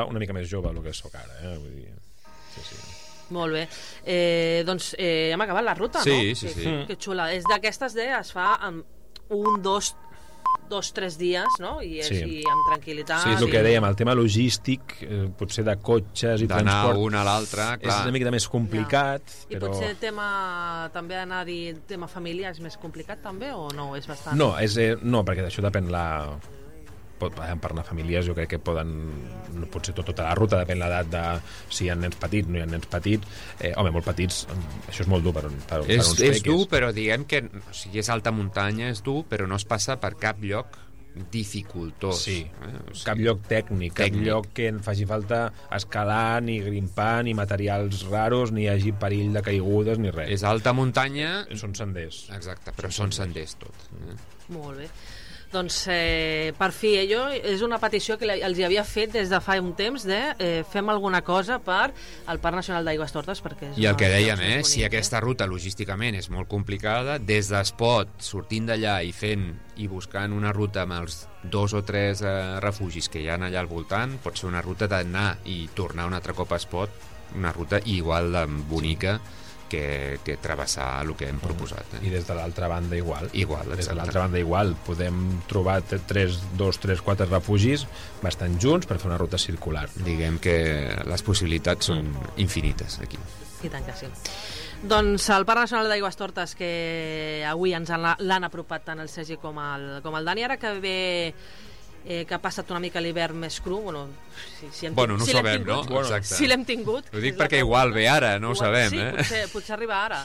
una mica més jove del que sóc ara, vull dir... Sí. Molt bé. Doncs hem acabat la ruta, no? Sí. Que xula. És d'aquestes es fa en 1, 2, 3 dies, no? I amb tranquil·litat. Sí, és el que dèiem, el tema logístic, potser de cotxes i d'anar transport... un a l'altre, clar. És una mica més complicat, I però... potser també d'anar a dir tema família és més complicat, també, o no? És bastant... No, perquè d'això depèn per anar a famílies, jo crec que poden... No pot ser tota la ruta, depèn l'edat de si hi ha nens petits, no hi ha nens petits. Home, molt petits, això és molt dur per uns peques. És dur, però diguem que o sigui, és alta muntanya, és dur, però no es passa per cap lloc dificultós. Sí, cap lloc tècnic, cap lloc que en faci falta escalar, ni grimpar, ni materials raros, ni hi hagi perill de caigudes, ni res. És alta muntanya... Són senders. Exacte, però són senders tot. Molt bé. Doncs per fi, jo és una petició que els hi havia fet des de fa un temps de fem alguna cosa per al Parc Nacional d'Aigüestortes, perquè i el que dèiem, si aquesta ruta logísticament és molt complicada, des d'Espot, sortint d'allà i fent i buscant una ruta amb els 2 o 3 refugis que hi ha allà al voltant, pot ser una ruta d'anar i tornar un altre cop a Espot, una ruta igual de bonica que travessar el que hem proposat. I des de l'altra banda igual. Des de l'altra banda igual. Podem trobar 2, 3, 4 refugis bastant junts per fer una ruta circular. Diguem que les possibilitats són infinites aquí. I tant que sí. Doncs el Parc Nacional d'Aigüestortes, que avui ens l'han apropat tant el Sergi com el Dani, ara que ve... que ha passat una mica l'hivern més cru, no ho sabem, no? Exacte. Si l'hem tingut. Ho dic perquè igual ve ara, no ho sabem. Sí, potser arriba ara.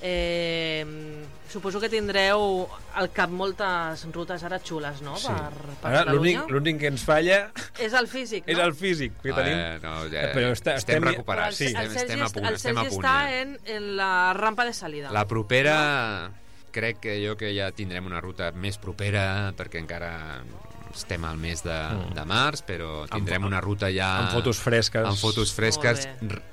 Suposo que tindreu al cap moltes rutes ara xules, no? Sí. Per ara Catalunya. L'únic que ens falla és el físic, no? És el físic que tenim. Però estem recuperant. Sí. El Sergi està en la rampa de salida. La propera, crec que ja tindrem una ruta més propera, perquè encara estem al mes de març, però tindrem una ruta ja amb fotos fresques,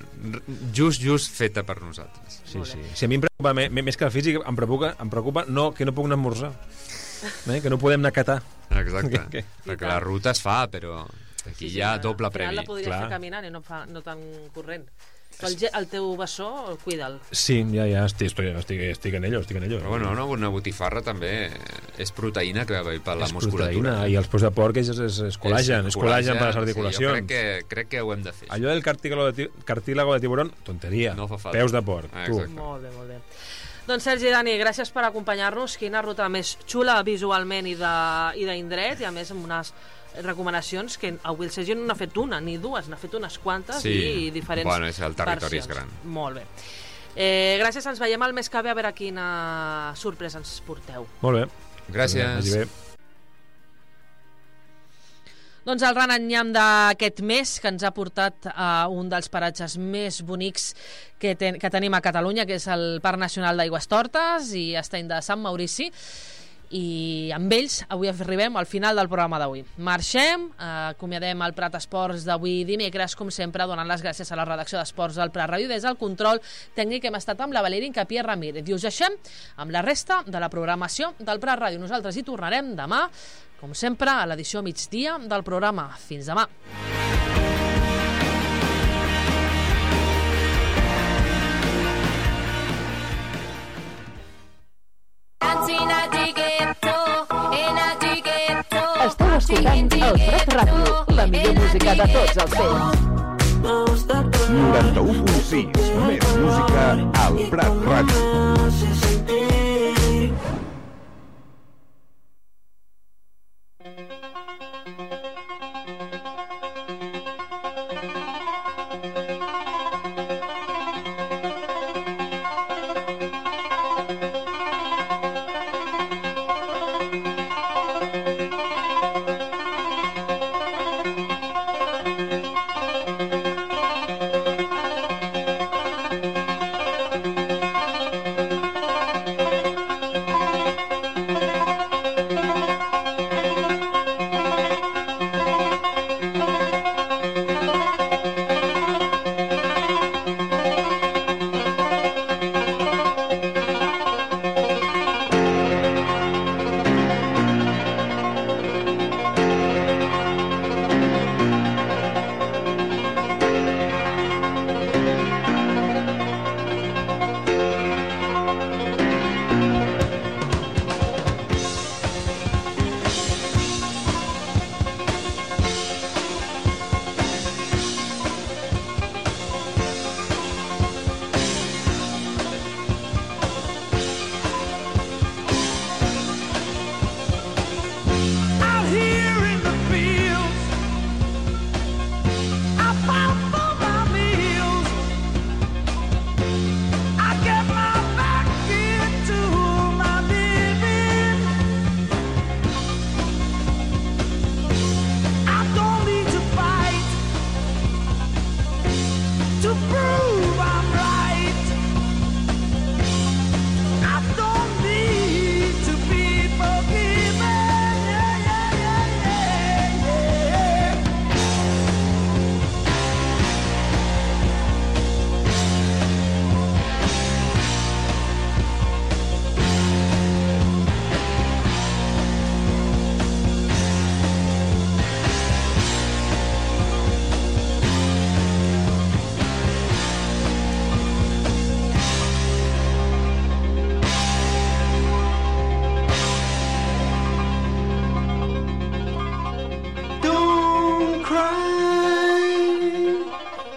just feta per nosaltres. Sí. Si a mi em preocupa més que el físic, em preocupa que no puc anar a esmorzar, que no podem anar a catar. Exacte, perquè la ruta es fa, però aquí hi ha doble premi. Al final la podries fer caminant i no tan corrent. Però el teu bessó, cuida'l. Sí, ja estic en ello. Però bueno, una botifarra també és proteïna que va per la musculatura. Proteïna, i els peus de porc és col·lagen per les articulacions. Sí, crec que ho hem de fer. Allò del cartílago de tiburón, tonteria. No fa falta. Peus de porc. Molt bé. Doncs Sergi i Dani, gràcies per acompanyar-nos. Quina ruta més xula visualment i d'indret, i a més amb unes recomanacions que avui el Sergi no n'ha fet una ni dues, n'ha fet unes quantes i diferents versions. El territori és gran. Molt bé. Gràcies, ens veiem el mes que ve a veure quina sorpresa ens porteu. Molt bé. Gràcies. Doncs el Rananyam d'aquest mes, que ens ha portat a un dels paratges més bonics que tenim a Catalunya, que és el Parc Nacional d'Aigüestortes i Estany de Sant Maurici. I amb ells avui arribem al final del programa d'avui. Marxem, acomiadem el Prat Esports d'avui dimecres, com sempre, donant les gràcies a la redacció d'Esports del Prat Ràdio. Des del control tècnic hem estat amb la Valeri Incapié Ramírez i us deixem amb la resta de la programació del Prat Ràdio. Nosaltres hi tornarem demà, com sempre, a l'edició migdia del programa. Fins demà. Esteu escoltant el Prat Ràdio, la millor música de tots els temps. 91.6, més música al Prat Ràdio.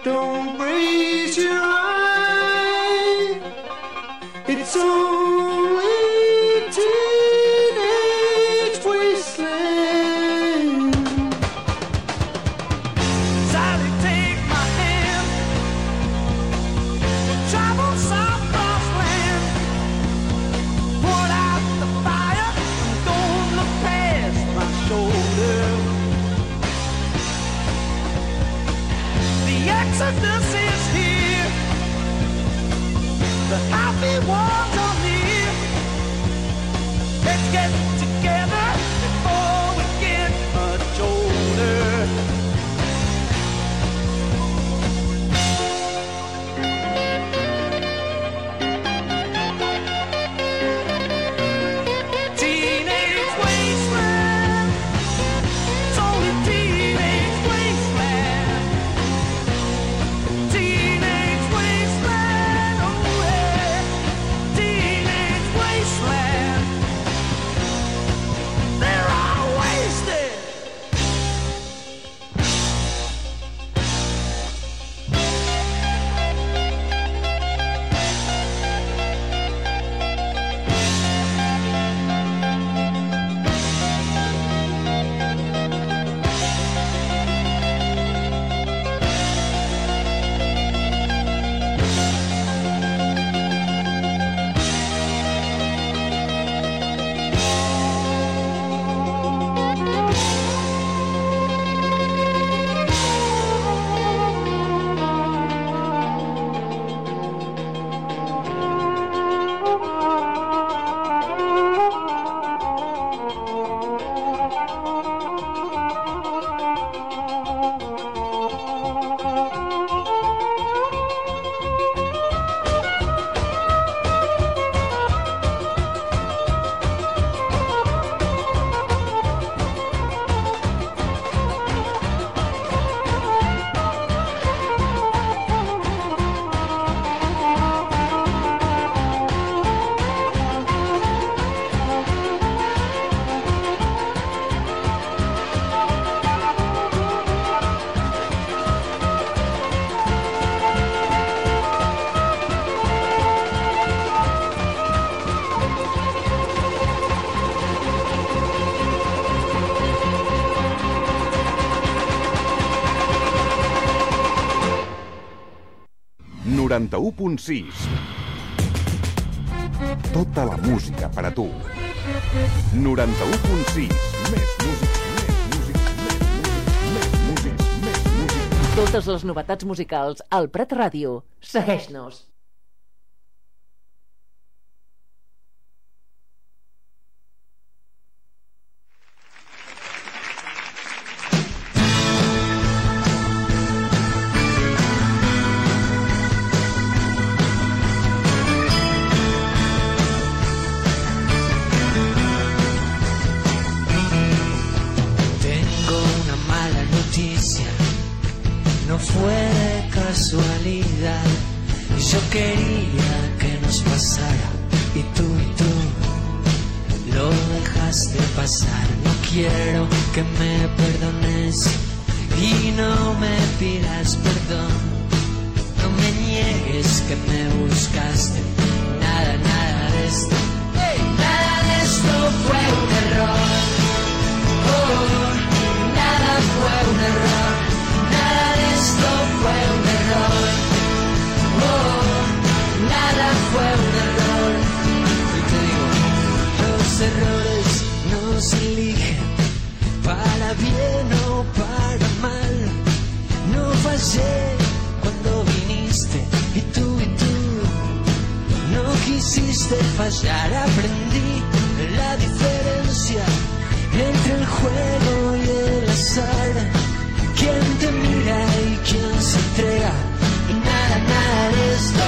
don't raise your eye. It's only teenage wasteland. Sally, take my hand. We'll travel south across land. Put out the fire. Don't look past my shoulder. The exodus is here. The happy ones are near. Let's get together before we get much older. Teenage wasteland. It's only teenage wasteland. Teenage wasteland. Oh yeah. Teenage wasteland. They're all wasted. Tota la música per a tu. 91.6. Més música, més música, més música, més música. Totes les novetats musicals al Prat Ràdio. Segueix-nos. No fue de casualidad. Yo quería que nos pasara y tú lo dejaste pasar. No quiero que me perdones y no me pidas perdón. No me niegues que me buscaste. Nada de esto. Nada de esto fue un error. Oh, nada fue un error. Esto fue un error, oh, nada fue un error. Y te digo, los errores no se eligen para bien o para mal. No fallé cuando viniste y tú no quisiste fallar. Aprendí la diferencia entre el juego y el azar. ¿Quién te mira y quién se entrega? Y nada de esto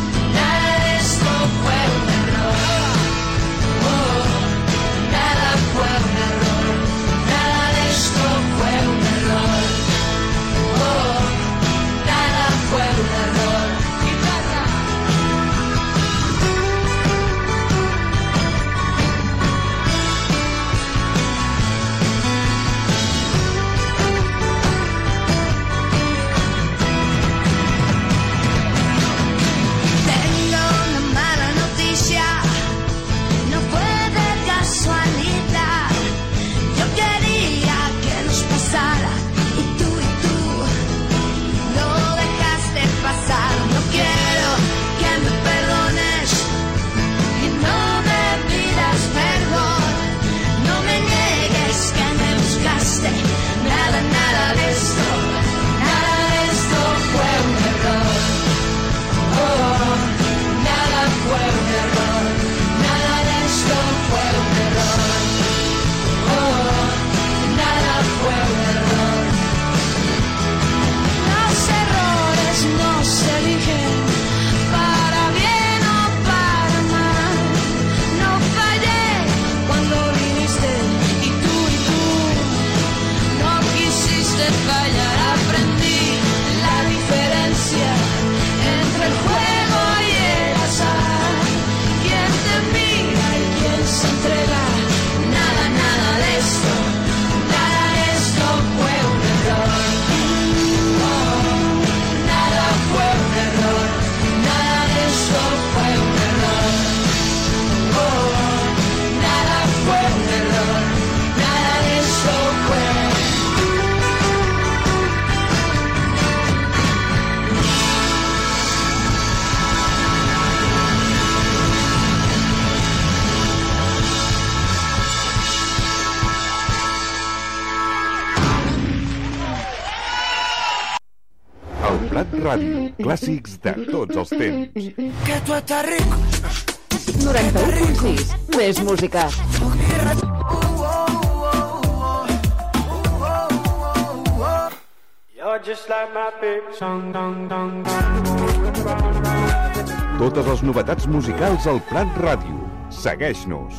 fue un error. Oh, nada fue un error. Nada de esto fue un error. Oh, nada fue un error. Guitarra. Prat Ràdio, clàssics de tots els temps. Que tú estás rico. 91.6, més música. You're just like my favorite song, dong, dong, dong. Totes les novetats musicals al Prat Ràdio. Segueix-nos.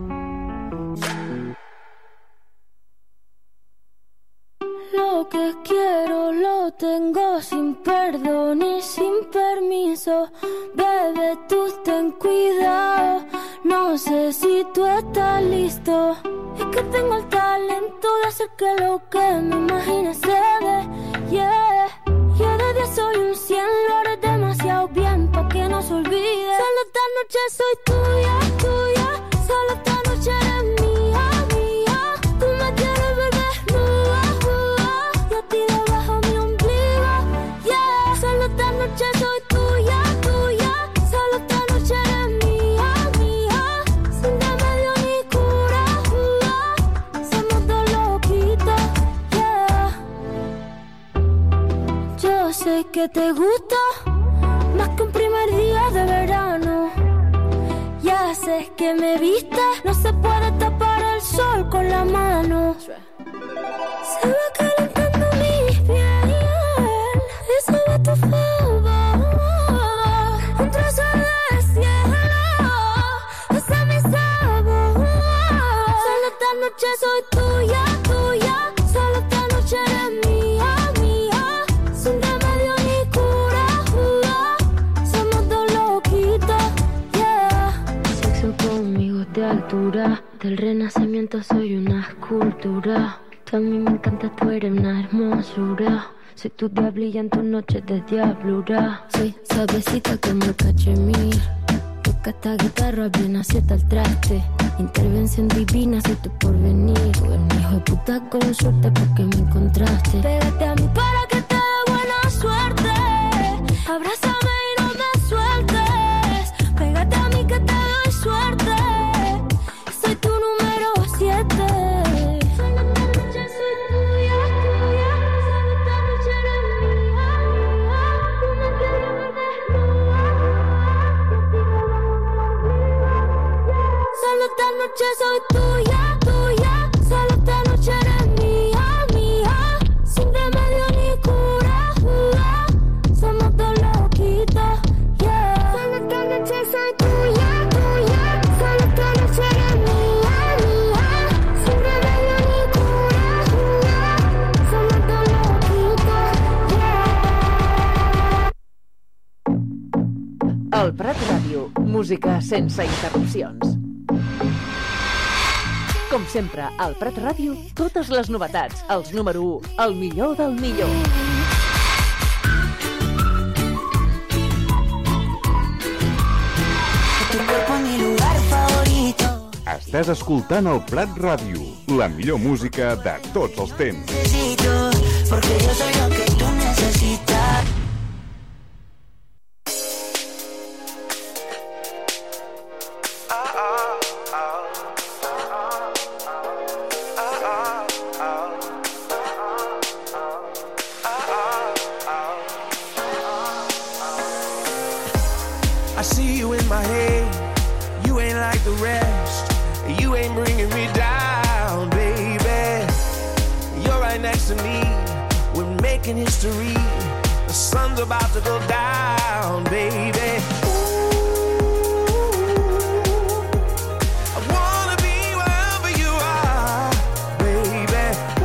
Lo que quiero lo tengo sin perdón y sin permiso. Bebé, tú ten cuidado. No sé si tú estás listo. Es que tengo el talento de hacer que lo que me imagine se dé. Yeah. Yo de 10 soy un 100, lo haré demasiado bien pa' que no se olvide. Solo esta noche soy tuya, tuya. Solo esta noche eres mía, mía. Tú me quieres ver desnuda, y a ti debajo mi ombligo. Yeah. Solo esta noche soy tuya, tuya. Solo esta noche eres mía, mía. Sin remedio ni cura, somos dos loquitos, yeah. Yo sé que te gusta más que un primer día de verano. Ya sé que me viste, no se puede tapar el sol con la mano. Se va calentando mi piel y sube tu favor. Un trozo de cielo, ese es mi sabor. Solo esta noche soy tuya, tuya. Solo esta noche eres mía, mía. Sin remedio ni cura, somos dos loquitos, yeah. Sexo conmigo de altura, del renacimiento soy una escultura. Tú a mí me encanta, tú eres una hermosura. Soy tu diablilla en tus noches de diablura. Soy suavecita como el cachemir. Toca esta guitarra bien acierta el traste. Intervención divina, soy tu porvenir. Tú eres un hijo de puta con suerte porque me encontraste. Pégate a mí para que te dé buena suerte. Abrázame y no me sueltes. Pégate a mí que te doy suerte. Soy tu número 7. Solo esta noche soy tuya, tuya. Solo esta noche eres mía, mía. Tú me quieres ver desnuda. Solo esta noche soy tuya, tuya. Solo esta noche eres mía, mía. Sin remedio ni cura, somos dos loquitos, yeah. Solo esta noche soy tuya, tuya. Solo esta noche eres mía, mía. Sin remedio ni cura, somos dos loquitos, yeah. El Prat Ràdio, música sense interrupcions. Com sempre, al Prat Ràdio, totes les novetats, els número 1, el millor del millor. Estàs escoltant el Prat Ràdio, la millor música de tots els temps. Porque yo soy lo que tú necesitas. I see you in my head. You ain't like the rest. You ain't bringing me down, baby. You're right next to me. We're making history. The sun's about to go down, baby. I wanna be wherever you are, baby.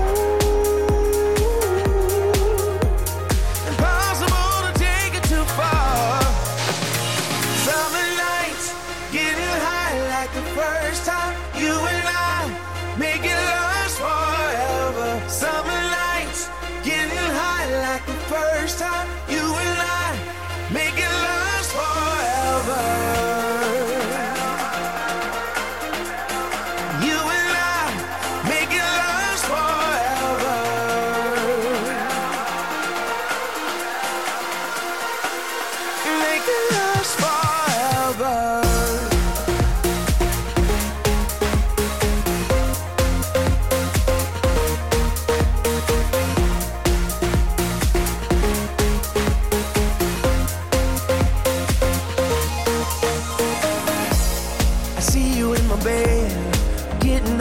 Impossible to take it too far. Summer nights, getting high like the first time. You and I, making last forever. Summer nights, getting high like the first time. You and I, making last forever. You and I, making last forever. Making last forever.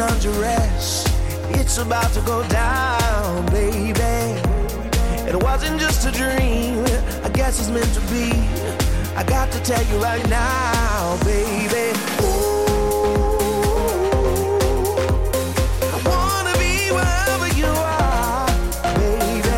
undress. It's about to go down, baby. It wasn't just a dream, I guess it's meant to be. I got to tell you right now, baby. I wanna be wherever you are, baby.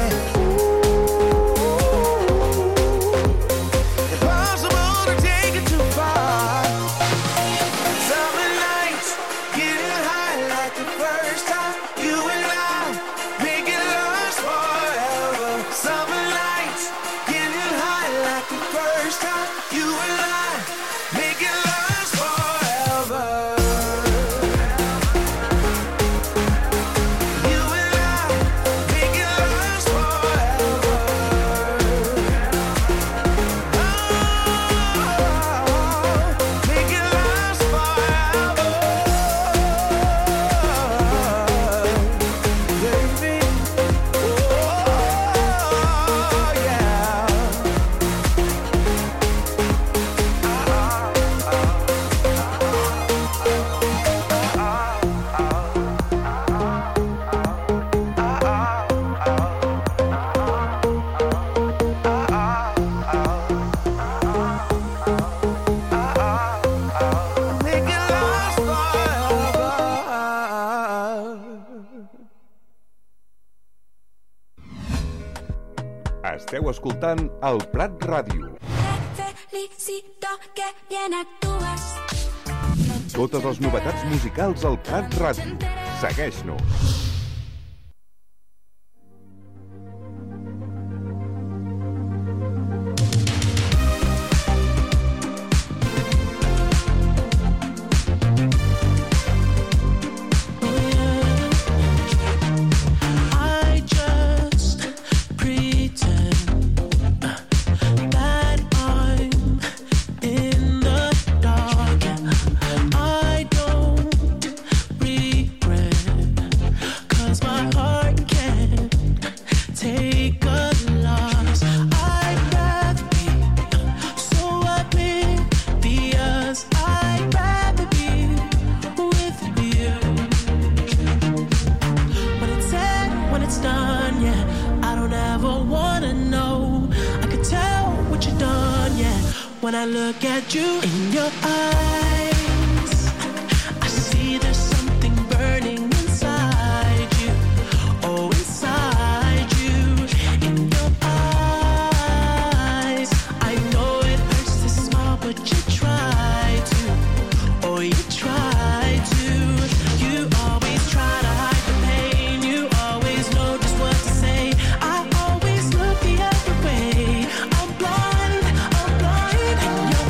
Impossible to take it too far. Summer nights, getting high like the first time. You and I make it last forever. Summer nights, getting high like the first time. You and I make it last forever. You and I make it last forever. Oh, make it last forever, baby. Oh, yeah. Make it last forever. Esteu escoltant el Prat Ràdio. Te felicito que bien actúas. Totes les novetats musicals al Prat Ràdio. Segueix-nos. I just pretend that I'm in the dark. I don't regret, 'cause my heart can't take a loss. I'd rather be so oblivious. I'd rather be with you. When it's said, when it's done, yeah, I don't ever wanna know. I could tell what you've done, yeah, when I look at you in your eyes. I see there's something burning inside you. Oh, inside you, in your eyes. I know it hurts to smile, but you try to. Oh, you try to. You always try to hide the pain. You always know just what to say. I always look the other way. I'm blind in your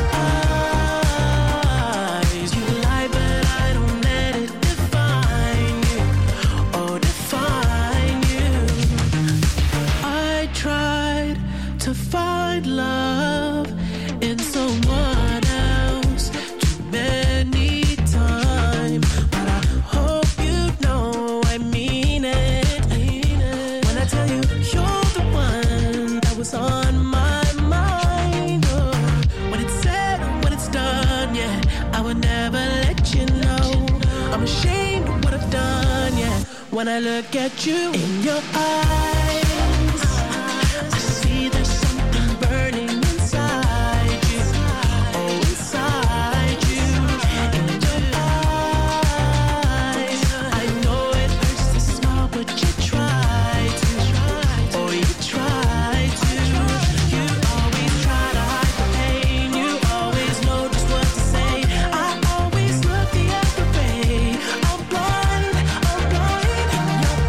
eyes. You lie, but I don't let it define you. Oh, define you. I tried to find love in someone else too many times, but I hope you know I mean it. When I tell you you're the one that was on my mind. Oh, when it's said and when it's done, yeah, I would never let you know. I'm ashamed of what I've done, yeah, when I look at you in your eyes. I see there's something burning inside you. Oh, inside you, in your eyes. I know it hurts to smile, but you try to. Oh, you try to. You always try to hide the pain. You always know just what to say. I always look the other way. I'm blind in your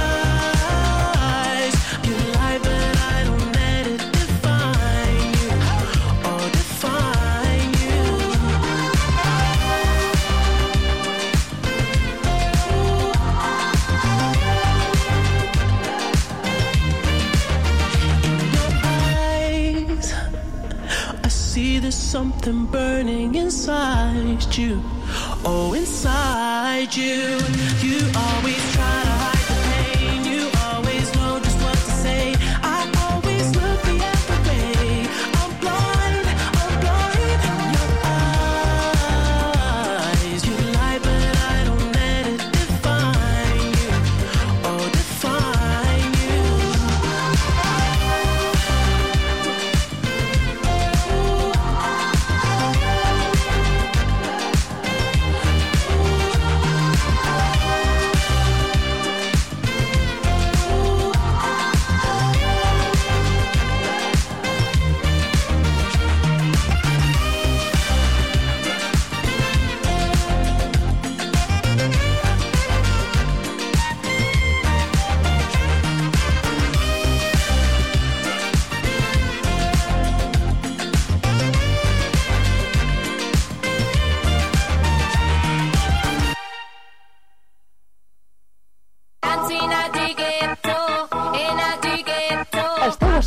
eyes. You lie, but I don't let it define you. Oh, define you. In your eyes, I see there's something burning inside you. Oh, inside you. You always try to hide the pain. You always know just what to say. I always look the other way. I'm blind in your eyes. You lie, but I don't let it define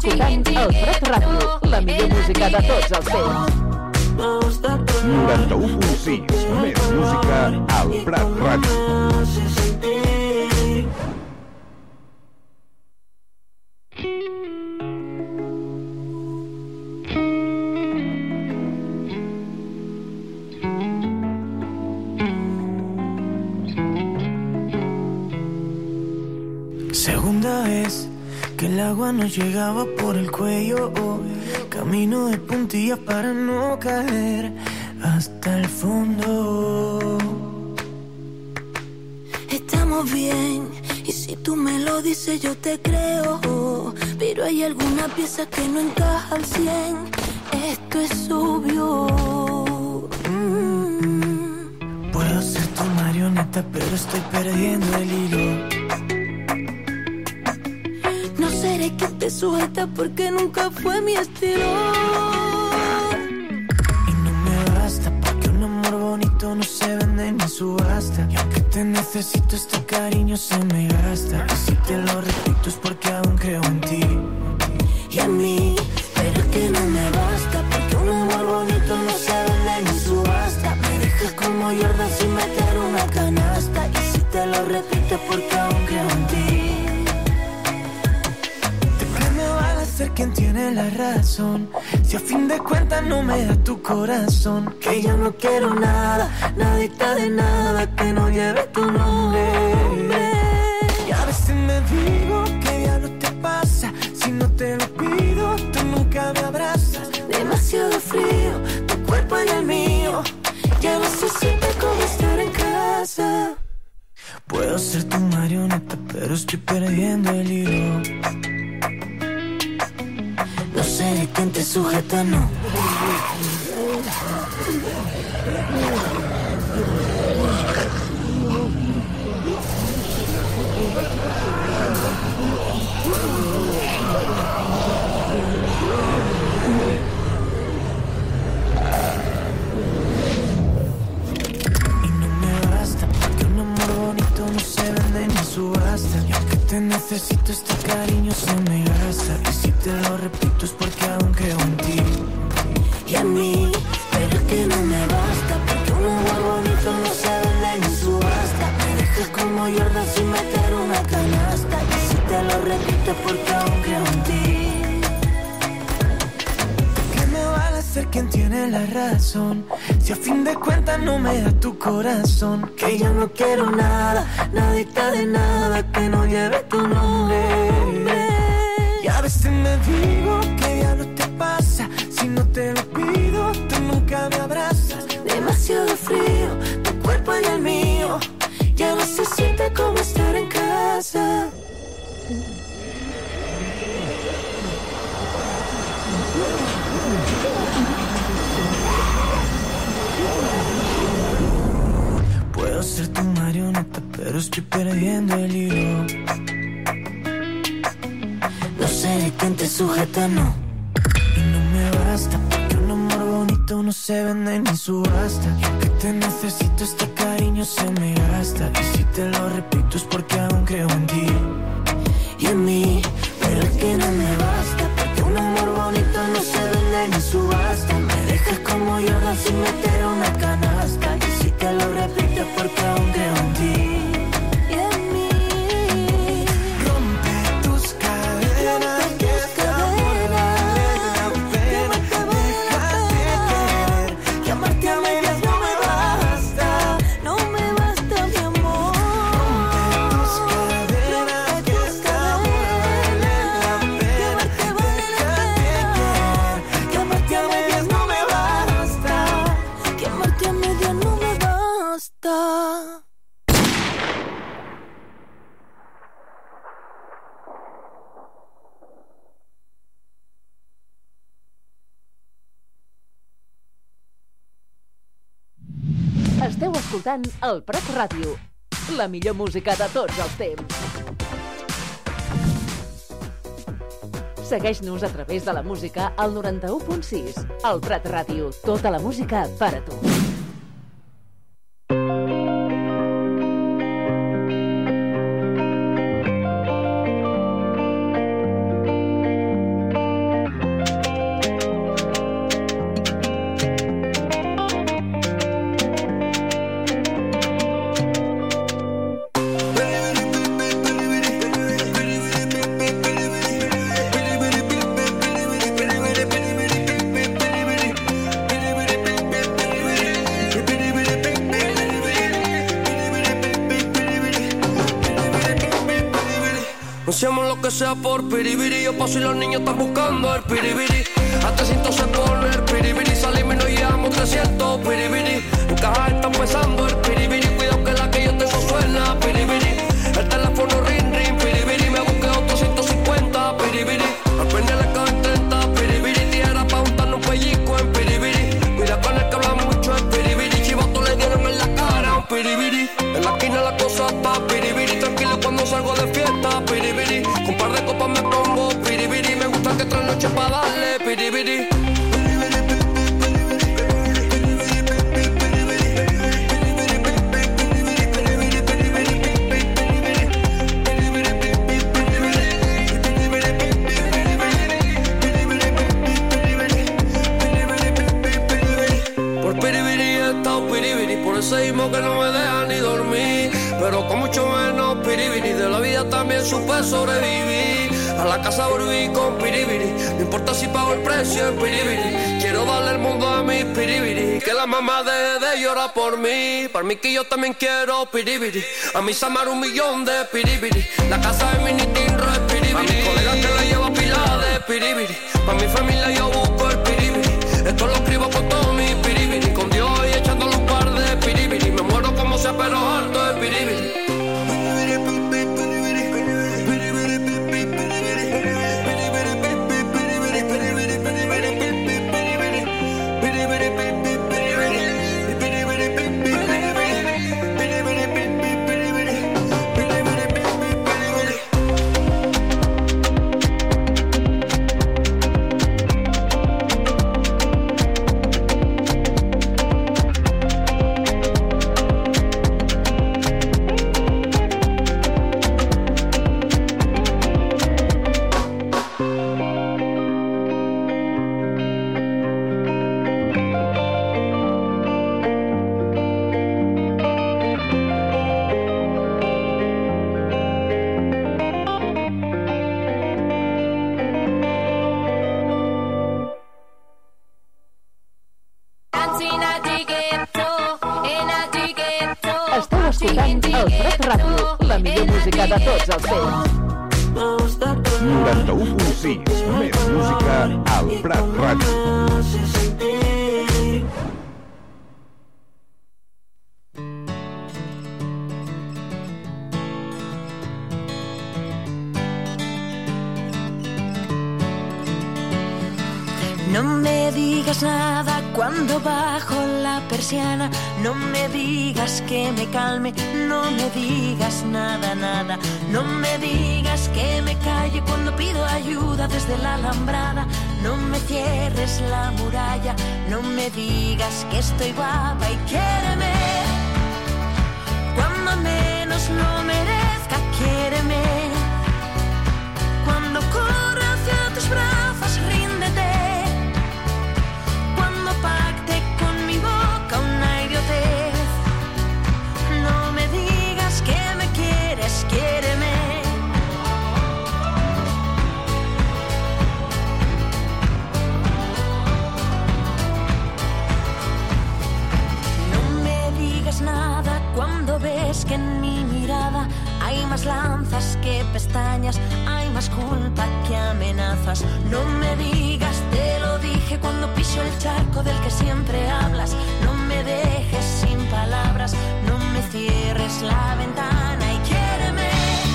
escoltant el Prat Ràdio, la millor música de tots els temps. 91.6, més música al Prat Ràdio. Segunda vez que el agua nos llegaba por el cuello, camino de puntillas para no caer hasta el fondo. Estamos bien, y si tú me lo dices yo te creo, pero hay alguna pieza que no encaja al 100, esto es obvio. Puedo ser tu marioneta, pero estoy perdiendo el hilo. No seré quien te sujeta porque nunca fue mi estilo. Y no me basta, porque un amor bonito no se vende ni subasta. Y aunque te necesito, este cariño se me gasta. Y si te lo repito es porque aún creo en ti Y a mí, pero es que no me basta, porque un amor bonito no se vende ni subasta. Me dejas como Jordan sin meter una canasta. Y si te lo repito es porque aún creo en ti. Ser quien tiene la razón, si a fin de cuentas no me da tu corazón. Que yo no quiero nada, nadita de nada que no lleve tu nombre. Y a veces me digo, ¿qué diablo te pasa? Si no te lo pido, tú nunca me abrazas. Demasiado frío, tu cuerpo y el mío. Ya no se siente como estar en casa. Puedo ser tu marioneta, pero estoy perdiendo el hilo. No seré quien te sujeta, no. Y no me basta, porque un amor bonito no se vende ni subasta. Y aunque te necesito, este cariño se me gasta. Y si te lo repito es porque aún creo en ti Y a mí, pero es que no me basta, porque un amor bonito no se vende ni subasta. Me dejas como Jordan sin meter una canasta. Y si te lo repito es porque aún creo en ti. ¿Qué me vale ser quien tiene la razón? Si a fin de cuentas no me da tu corazón. Que yo no quiero nada, nadita de nada que no lleve tu nombre. Y a veces me digo, ¿qué diablo te pasa? Si no te lo pido, tú nunca me abrazas. Demasiado frío, tu cuerpo y el mío. Ya no se siente como estar en casa. Puedo ser tu marioneta, pero estoy perdiendo el hilo. No seré quien te sujeta, no. Y no me basta, porque un amor bonito no se vende ni subasta. Y aunque te necesito, este cariño se me gasta. Y si te lo repito es porque aún creo en ti Y a mí, pero es que no me basta, porque un amor bonito no se vende ni subasta. Me dejas como Jordan sin meter una canasta. Y si te lo repito es porque aún creo en ti y en mí. Rompe tus cadenas, que esta boda vale la pena. Déjate querer, que amarte a medias no me basta. No me basta mi amor. Rompe tus cadenas, que esta boda vale la pena. Déjate querer, que amarte a medias no me basta. Que amarte a medias no me basta. Esteu escoltant el Prat Ràdio, la millor música de tots els temps. Segueix-nos a través de la música al 91.6. El Prat Ràdio, tota la música per a tu. sea por piribiri. Yo paso y los niños están buscando el piribiri. A 300 se pone el piribiri. Salimos y nos llevamos 300 piribiri. En caja están pesando el piribiri. Cuidado que la que yo tengo suena piribiri. El teléfono ring ring piribiri. Me busqué otros 150 piribiri. Al pendiente le caben 30 piribiri. Tijera pa' untarnos un pellizco en piribiri. Cuida con el que habla mucho el piribiri. Chivato le dieron en la cara un piribiri. En la esquina la cosa está piribiri. Tranquilo cuando salgo de fiesta piribiri. Con par de copas me pongo piribiri. Me gusta que trasnoche pa' darle piribiri. Seguimos que no me dejan ni dormir, pero con mucho menos piribiri. De la vida también supe sobrevivir. A la casa volví con piribiri. No importa si pago el precio en piribiri. Quiero darle el mundo a mis piribiri. Que la mamá deje de llorar por mí. Para mí que yo también quiero piribiri. A mi Samar 1.000.000 de piribiri. La casa de Mini Tinro es piribiri. A mis colegas que la llevo pila de piribiri. Para mi familia yo busco el piribiri. Esto lo escribo con todo mi piribiri. Con Dios y echándole un par de piribiri. Me muero como sea pero harto de piribiri. Esteu escoltant el Prat Ràdio, la millor música de tots els temps. 91.6, més música al Prat Ràdio. No me digas nada cuando bajo la persiana. No me digas que me calme. No me digas nada, nada. No me digas que me calle cuando pido ayuda desde la alambrada. No me cierres la muralla. No me digas que estoy guapa y quiéreme. Cuando menos lo merezca, quiéreme. Cuando corra hacia tus brazos, ríndete. Pacte con mi boca una idiotez. No me digas que me quieres, quiéreme. No me digas nada cuando ves que en mi mirada hay más lanzas que pestañas, hay más culpa que amenazas. No me digas, te lo dije cuando piso el charco del que siempre hablas. No me dejes sin palabras, no me cierres la ventana y quiéreme.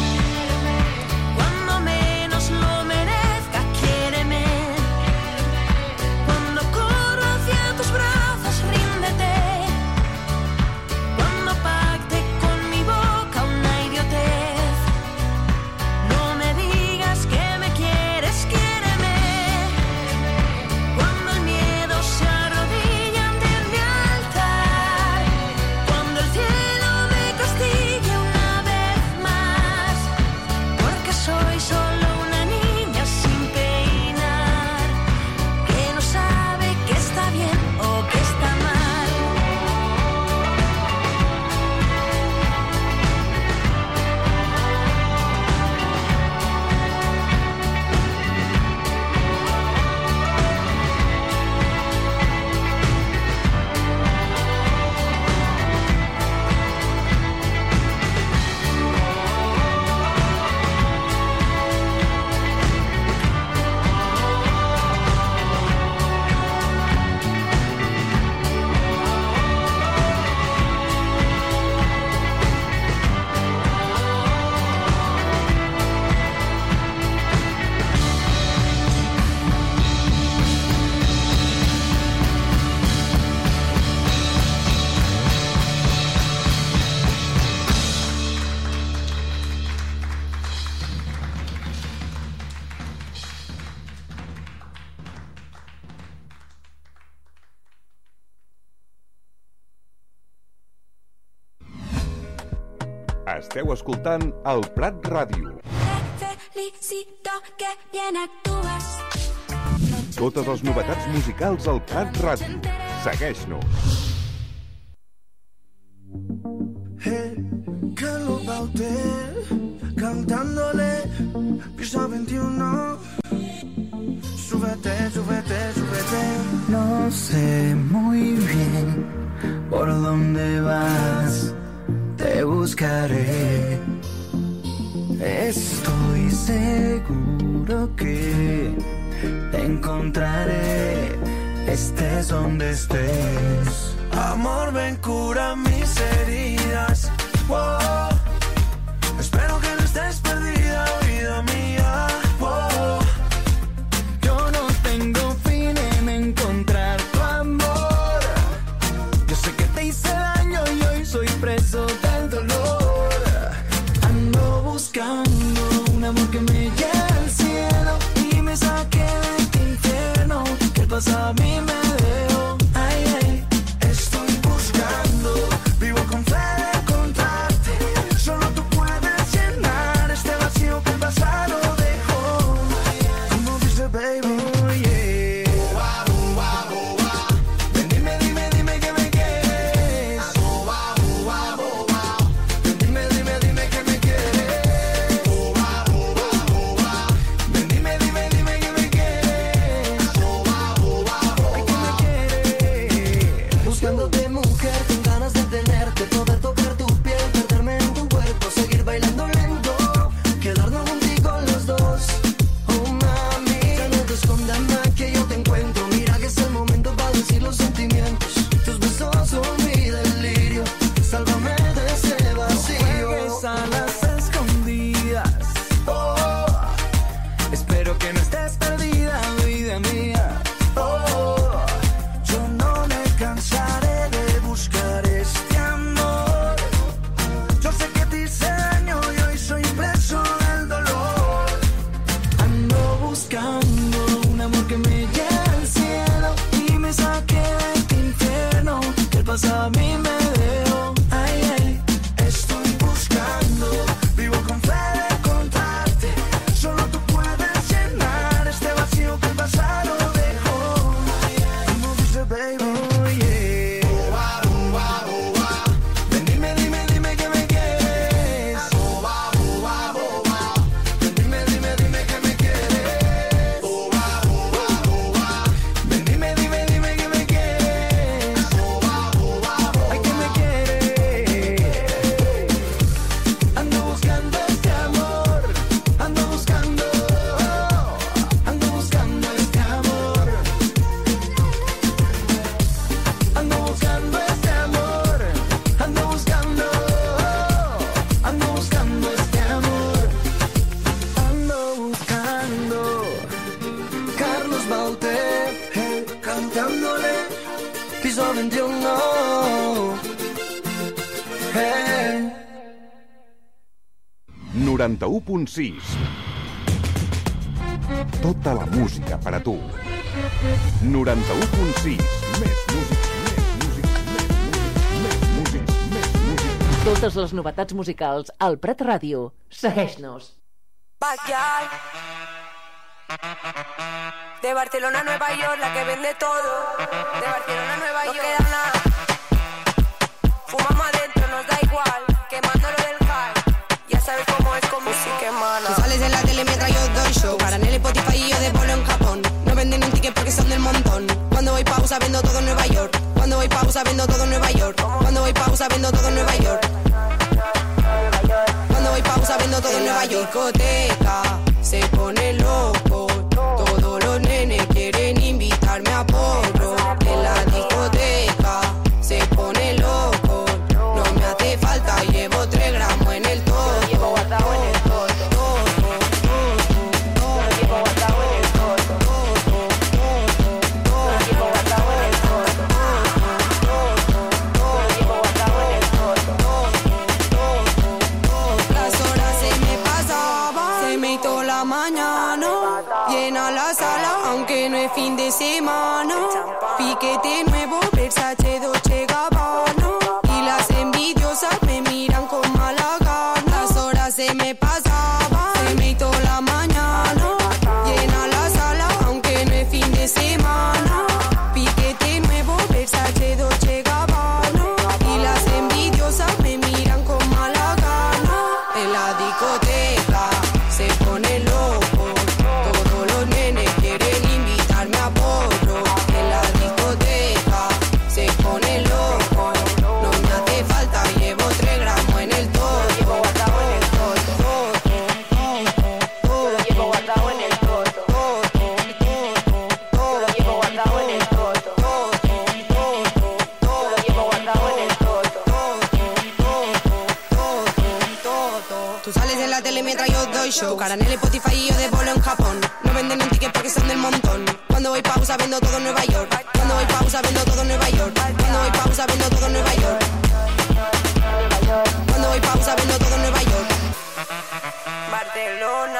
Cuando menos lo merezca, quiéreme. Cuando corro hacia tus brazos, ríndete. Cuando pacte con mi boca una idiotez. No me digas que me quieres, quiéreme. Cuando el miedo se arrodilla ante mi altar. Cuando el cielo me castigue una Esteu escoltant el Prat Ràdio. Felicito que bien actúas. Totes les novetats musicals al Prat Ràdio. Segueix-nos. Carlos Bauter, cantándole piso 21. Súbete, súbete, súbete. No sé muy bien por dónde vas, te buscaré. Estoy seguro que te encontraré, estés donde estés. Amor, ven, cura mis heridas. Wow. Espero que no estés perdida, vida mía. Wow. Yo no tengo fin en encontrar tu amor. Yo sé que te hice daño y hoy soy preso del dolor. Ando buscando un amor que me lleve al cielo y me saque de este infierno que el pasado a mí me dejó. Ay, ay, estoy buscando, vivo con fe de encontrarte. Solo tú puedes llenar este vacío que el pasado dejó. Como dice baby, oh yeah. Ven, dime, dime, dime que me quieres. Ven, dime, dime, dime que me quieres. Ven, dime, dime, dime que me quieres. Ay, que me quieres. Buscándote, mujer, con ganas de tenerte, poder tocar tu piel, perderme en tu cuerpo, seguir bailando lento, quedarnos contigo los dos. Oh mami, ya no te escondas más que yo te encuentro. Mira que es el momento para decir los sentimientos. Tus besos son mi delirio, sálvame de ese vacío. Juegues a las escondidas. Oh, espero que no estés perdida, vida mía. Oh, yo no me cansaré de buscar este amor. Yo sé que te hice daño y hoy soy preso del dolor. Ando buscando un amor que me lleve al cielo y me saque de este infierno que el pasado a mí me dejó. Ay, ay, estoy buscando, vivo con fe de encontrarte. Solo tú puedes llenar este vacío que el pasado dejó. Como dice baby, oh yeah. Ven, dime, dime, dime que me quieres. Ven, dime, dime, dime que me quieres. Ven, dime, dime, dime que me quieres. Ay, que me quieres. Ando buscando este amor. Ando buscando este amor. Ando buscando este amor. Ando buscando este amor. Ando buscando Carlos Bauter, cantándole piso 21. Hey. 91.6. Tota la música per a tu. 91.6. Més música, més música, més música, més música. Totes les novetats musicals al Prat Ràdio. Segueix-nos. Backyard. De Barcelona a Nueva York, la que vende todo. De Barcelona a Nueva York. No queda nada. Fumamos adentro, nos da igual. Quemándolo del high. Ya sabes cómo es con música hermana. Tú sales en la tele mientras yo doy show. Para en el Spotify y yo de bolo en Japón. No venden un ticket porque son del montón. Cuando voy pausa vendo todo en Nueva York. Cuando voy pausa vendo todo en Nueva York. Cuando voy pausa vendo todo en Nueva York. Cuando voy pausa vendo todo en Nueva York. Discoteca se pone loco. Todos los nenes quieren invitarme a porro. En la discoteca se pone loco. No me hace falta, llevo 3 gramos en el todo. Llevo guardado en el todo. Llevo guardado en el todo. Llevo guardado en el todo. Llevo guardado en el todo. Las horas se me pasaban, se me hizo la mañana. Llena la sala, aunque no es fin de semana. Piquete nuevo, Versace, Dolce Gabbana. Y las envidiosas me miran con mala gana. tele mientras yo doy show. Tu cara en el Spotify y yo de bolo en Japón. No venden un ticket porque son del montón. Cuando voy pausa vendo todo en Nueva York. Cuando voy pausa vendo todo en Nueva York. Cuando voy pausa vendo todo en Nueva York. Cuando voy pausa vendo todo en Nueva York. Barcelona.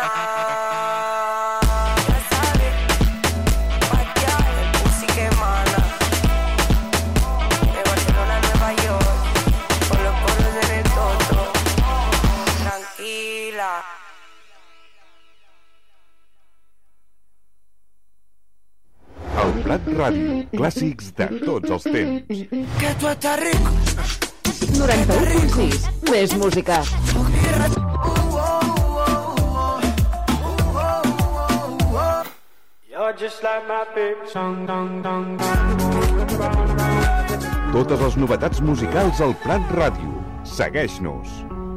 Ya sabes, patear el pussy que mana. De Barcelona a Nueva York, con los polos en el toto. Tranquila. El Prat Ràdio, clàssics de tots els temps. Que tu estàs rico. 91.6, més música. You're just like my baby song, dong, dong, dong. Totes les novetats musicals al Prat Ràdio. Segueix-nos.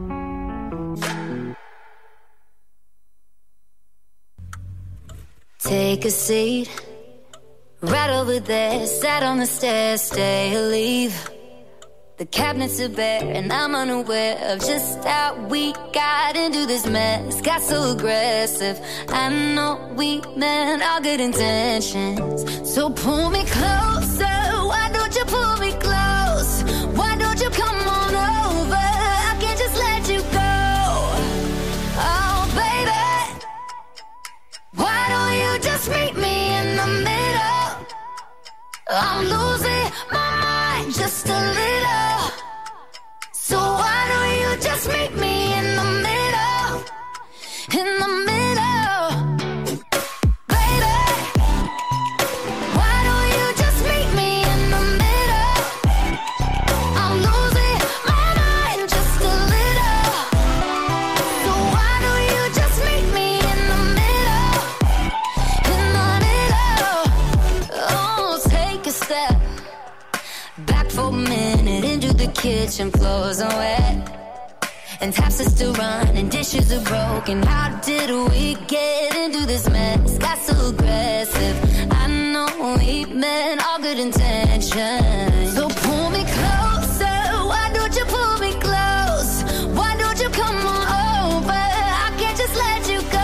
Take a seat, right over there, sat on the stairs, stay or leave. The cabinets are bare and I'm unaware of just how we got into this mess. Got so aggressive, I know we meant all good intentions. So pull me closer, why don't you pull me close? Why don't you come on over, I can't just let you go. Oh baby, why don't you just meet me in the middle? I'm losing my mind just a little. So why don't you just meet me in the middle? In the middle. Baby, why don't you just meet me in the middle? I'm losing my mind just a little. So why don't you just meet me in the middle? In the middle. Oh, take a step back for a minute into the kitchen, floors are wet and taps are still running, dishes are broken. How did we get into this mess? Got so aggressive, I know we meant all good intentions. So pull me closer, why don't you pull me close? Why don't you come on over, I can't just let you go.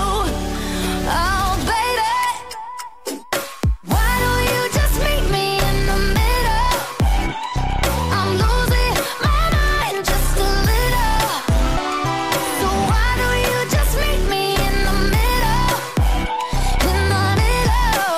Oh baby, why don't you just meet me in the middle? I'm losing my mind just a little. So why don't you just meet me in the middle? In the middle.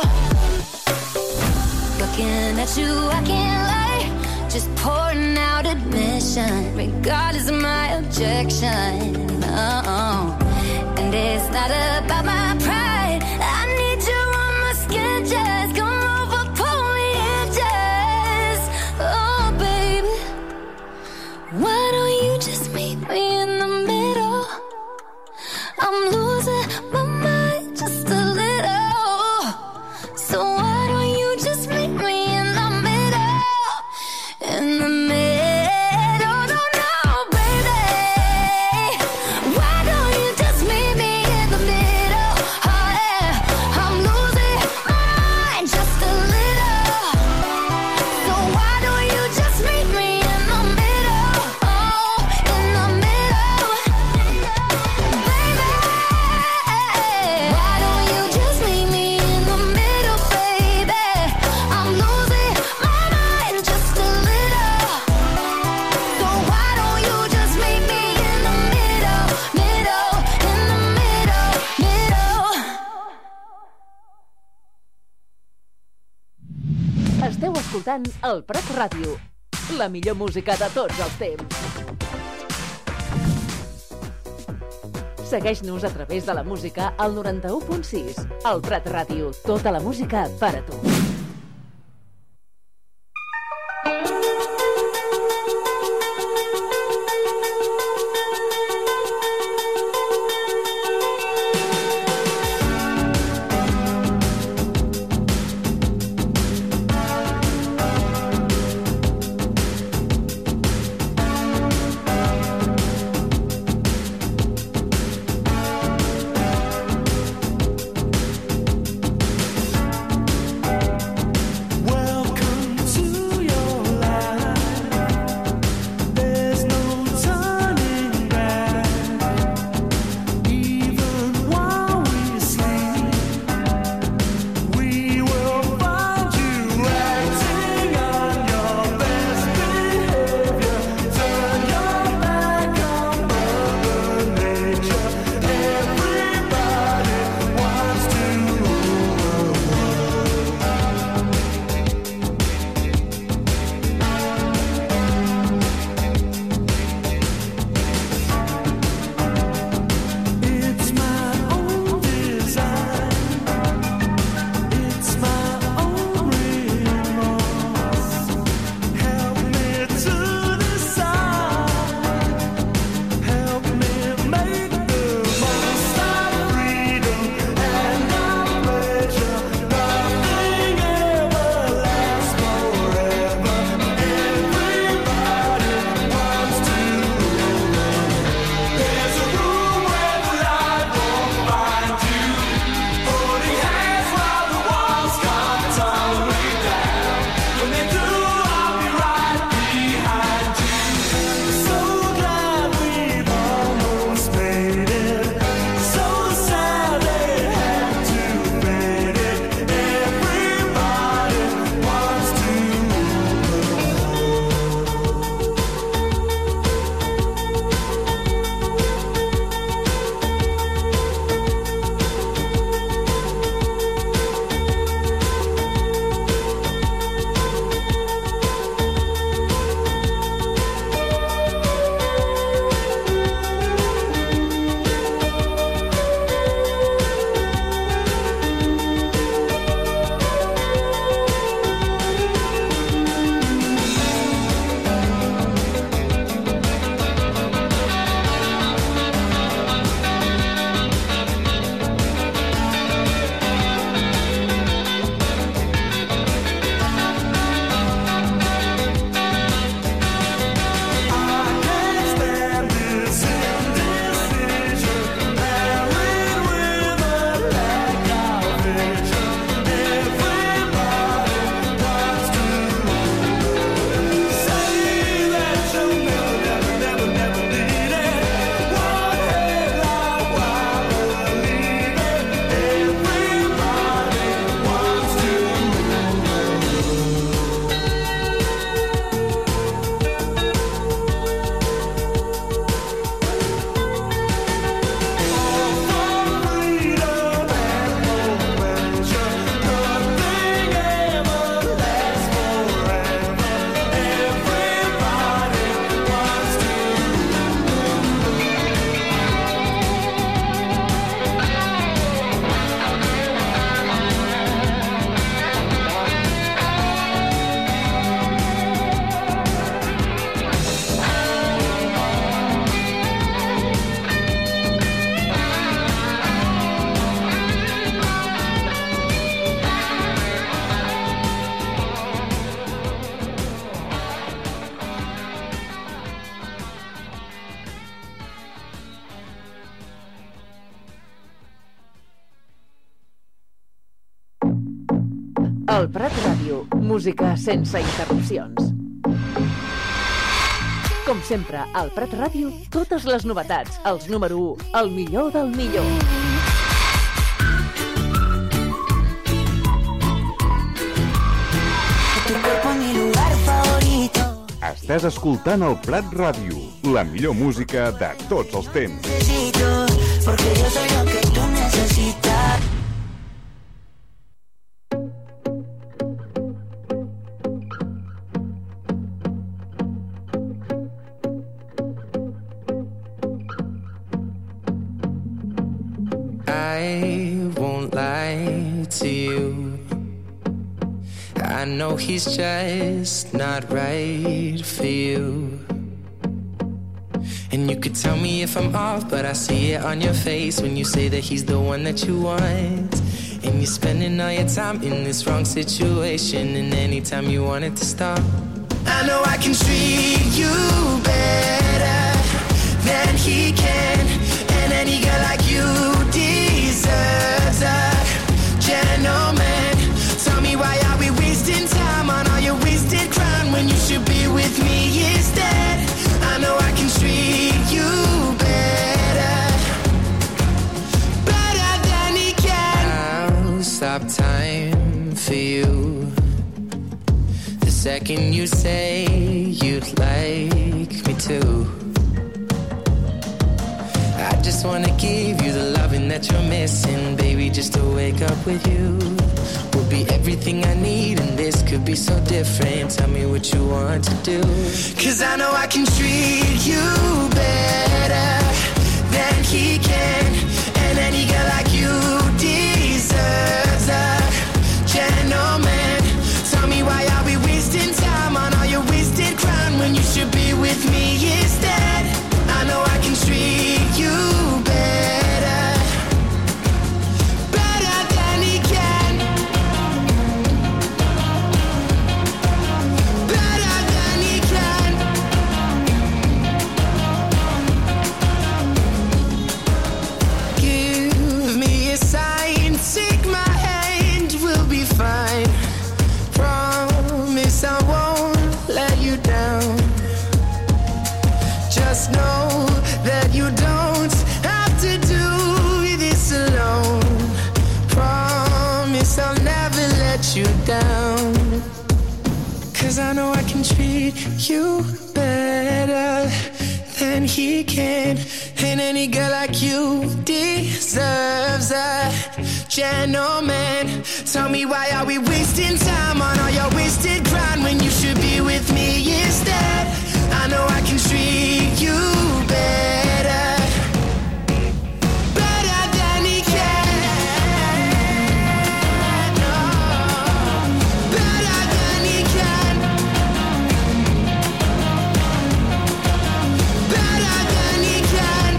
Looking at you, I can't lie, just pouring out admission, regardless of my objection. Oh, and it's not about my pride, I need you on my skin, just come over, pull me in, just. Oh baby, why don't you just meet me in the middle? I'm losing my mind just a little. So why don't you just meet me in the middle? In the middle, no, no, baby. Why don't you just meet me in the middle? Oh yeah, I'm losing my mind just a little. So why don't you just meet me in the middle? Oh, in the middle, baby. Why don't you just meet me in the middle, baby? I'm losing my mind just a little. So why don't you just meet me in the middle, middle, in the middle, middle. Esteu escoltant el Prat Ràdio, la millor música de tots els temps. Segueix-nos a través de la música al 91.6. El Prat Ràdio, tota la música per a tu. El Prat Ràdio, música sense interrupcions. Com sempre, al Prat Ràdio, totes les novetats, els número 1, el millor del millor. Estàs escoltant el Prat Ràdio, la millor música de tots els temps. Porque yo soy lo que tú necesitas. I won't lie to you. I know he's just not right for you. And you could tell me if I'm off, but I see it on your face when you say that he's the one that you want. And you're spending all your time in this wrong situation, and anytime you want it to stop, I know I can treat you better than he can. And any girl like you deserves a gentleman. Tell me, why are we wasting time on all your wasted crime when you should be with me instead? I know I can treat you better, better than he can. I'll stop time for you the second you say you'd like me to. I just wanna give you the loving that you're missing, baby, just to wake up with you will be everything I need, and this could be so different. Tell me what you want to do, 'cause I know I can treat you better than he can. And any girl like you deserves a gentleman. Tell me, why are we wasting time on all your wasted crime when you should be with me instead? I know I can treat you better, better than he can, better than he can. Give me a sign, take my hand, we'll be fine. Promise I won't let you down. Just know that you don't have to do this alone. Promise I'll never let you down. 'Cause I know I can treat you better than he can. And any girl like you deserves a gentleman. Tell me, why are we wasting time on all your wasted grind when you should be with me instead? I know I can treat you better, better than he can. Oh, better than he can, better than he can.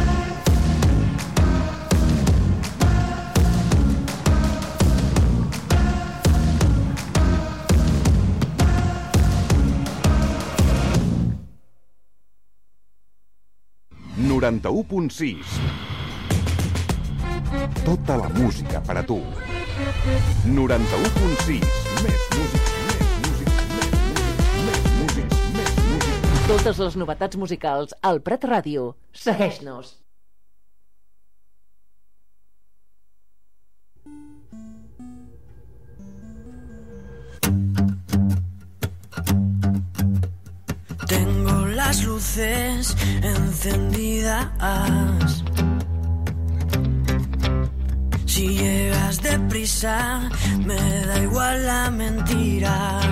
Tota la música per a tu. 91.6. Més música, més música, més música, més música. Totes les novetats musicals al Prat Ràdio. Segueix-nos. Tengo las luces encendidas. Si llegas deprisa, me da igual la mentira.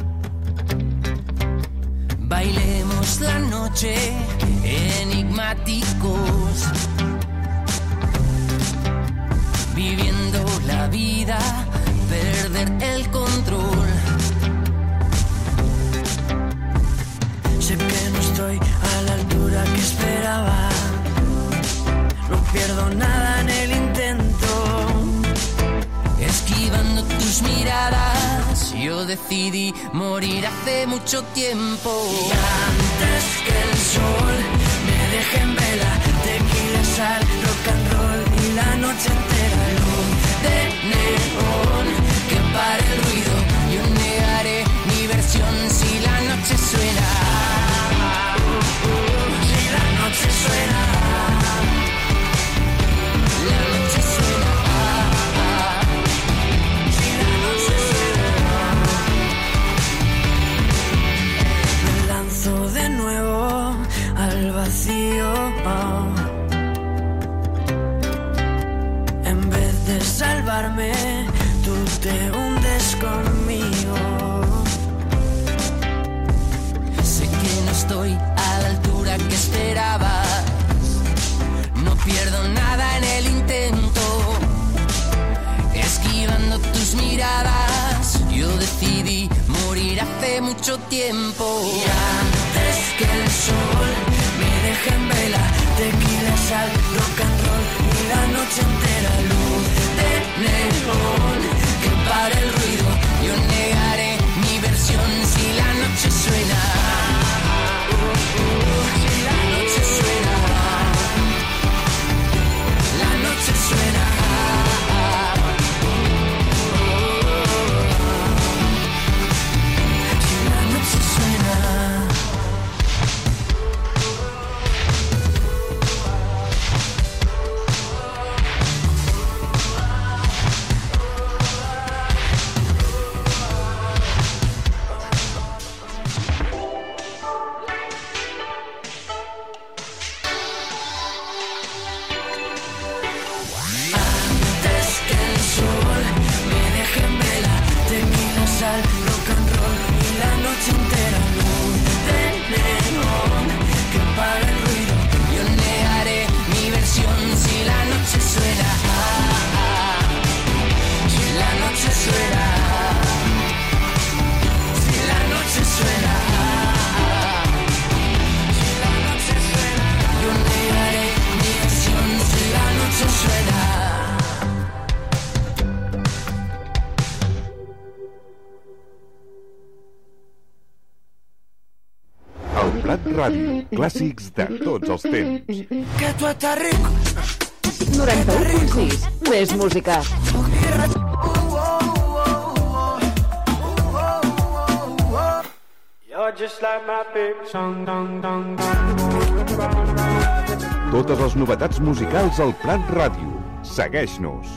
Bailemos la noche enigmáticos, viviendo la vida, perder el control. Sé que no estoy a la altura que esperaba, no pierdo nada en el intento. Esquivando tus miradas, yo decidí morir hace mucho tiempo. Y antes que el sol me deje en vela, tequila, sal, rock and roll y la noche entera luz de neón que pare el ruido. te hundes conmigo. Sé que no estoy a la altura que esperabas. No pierdo nada en el intento. Esquivando tus miradas, yo decidí morir hace mucho tiempo. Y antes que el sol me deje en vela, tequila, sal, rock and roll y la noche entera luz de neón que pare el ruido. Yo negaré mi versión si la noche suena. Si la noche suena. La noche suena. Si la noche suena. Rock and roll y la noche entera luz de neón que para el ruido. Yo negaré mi versión si la noche suena. Si la noche suena. Si la noche suena. Si la noche suena. Yo negaré mi versión si la noche suena. Plat Ràdio, clàssics de tots els temps. Que tu estàs rico. 91.6, més música. You're just like my favorite song, dong, dong, Totes les novetats musicals al Plat Ràdio. Segueix-nos.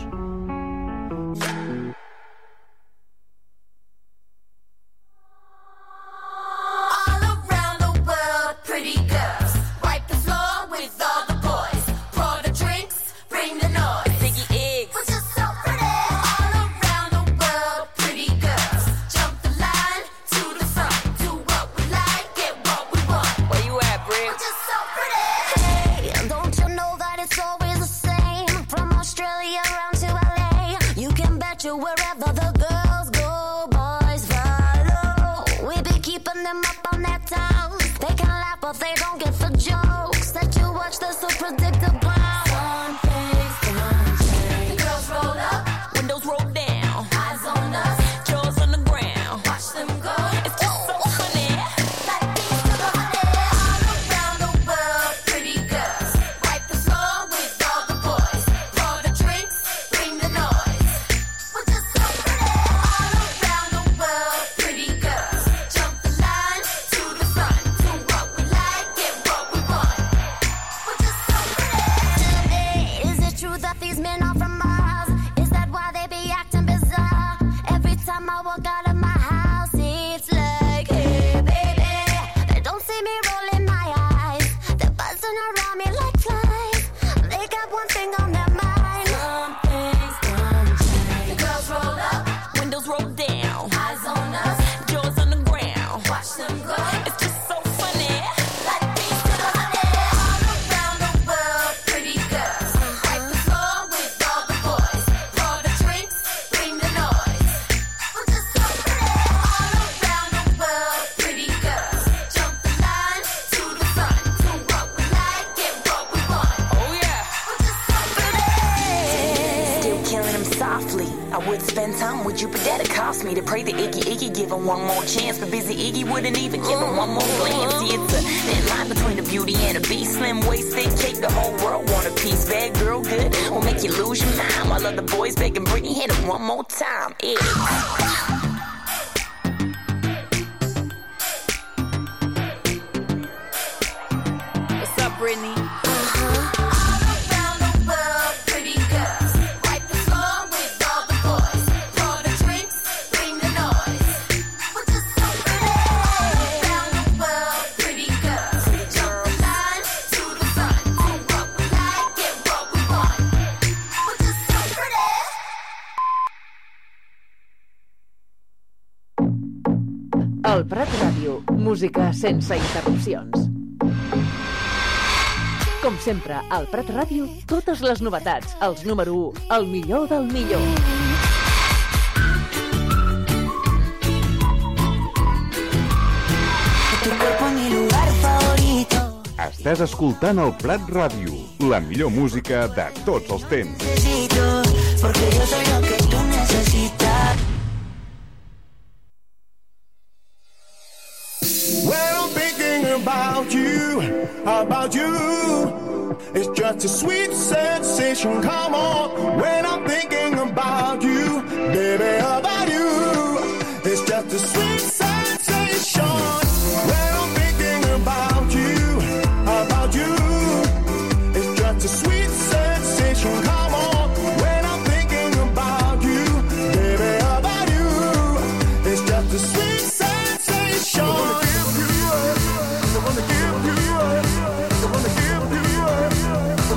One more chance, but busy Iggy wouldn't even give him one more glance. See, it's a thin line between a beauty and a beast. Slim waist, thick cake, the whole world want a piece. Bad girl, good, will make you lose your mind. While other boys begging Britney, hit him one more time. What's up, Britney? El Prat Ràdio, música sense interrupcions. Com sempre, al Prat Ràdio, totes les novetats, els número 1, el millor del millor. Estàs escoltant el Prat Ràdio, la millor música de tots els temps. Porque yo soy lo que tú necesitas. When I'm thinking about you, it's just a sweet sensation. Come on, when I'm thinking